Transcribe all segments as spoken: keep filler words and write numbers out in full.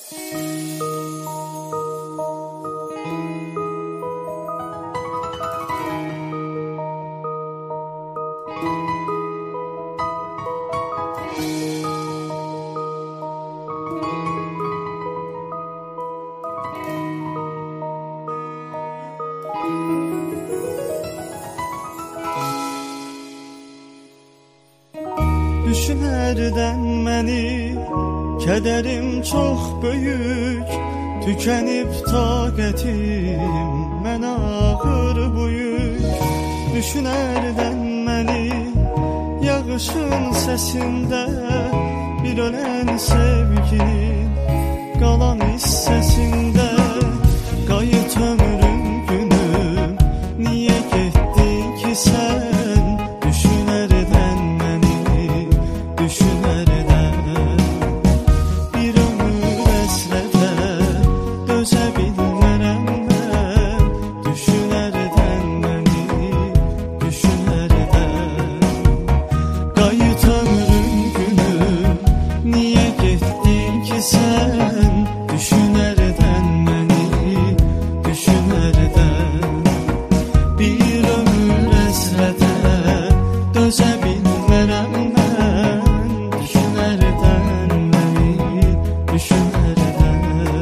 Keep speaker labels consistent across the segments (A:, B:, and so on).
A: Düşünərdən məni kədərim çox böyük, tükənib taqətim, mənə ağır bu yük. Düşünərdən məni yağışın səsində, bir ölən sevginin qalan hissəsində. Qayıt ömrüm günüm, niyə getdin ki sən? Düşünərdən məni, düşünərdən bir ömür əsrətə dözə bilmərəm mən. Düşünərdən məni, düşünərdən qayıt ömrüm günüm, niyə getdin ki sən? Düşünərdən məni, düşünərdən bir ömür əsrətə dözə bilmərəm mən. Düşünərdən məni, düşünərdən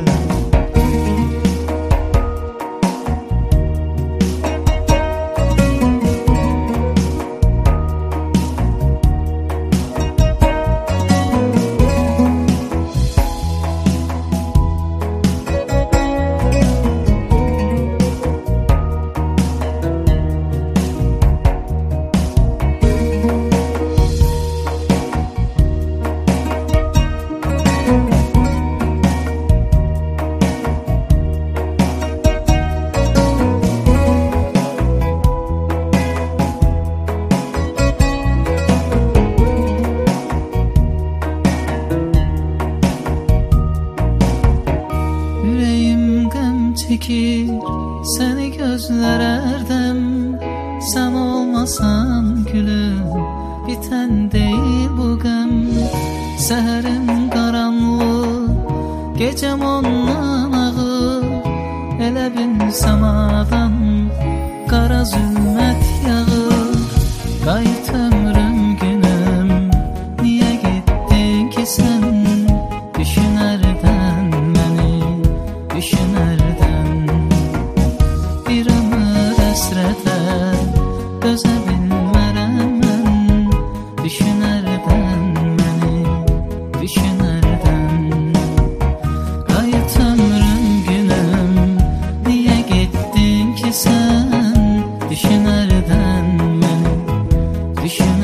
A: çəkir səni gözlərərdim. Sən olmasan gülüm, bitən deyil bu qəm. Səhərim qaranlıq, gecəm ondan ağır. Elə bil səmadan qara zülmət yağır. Qayıt ömrüm günüm, niyə getdin ki sən? Düşünərdən məni, düşünərdən bir ömür əsrətə dözə bilmərəm mən. Düşünərdən məni, düşünərdən qayıt ömrüm günüm, niyə getdin ki sən? Düşünərdən məni,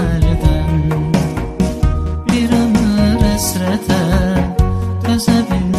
A: düşünərdən bir ömür əsrətə dözə bilmərəm.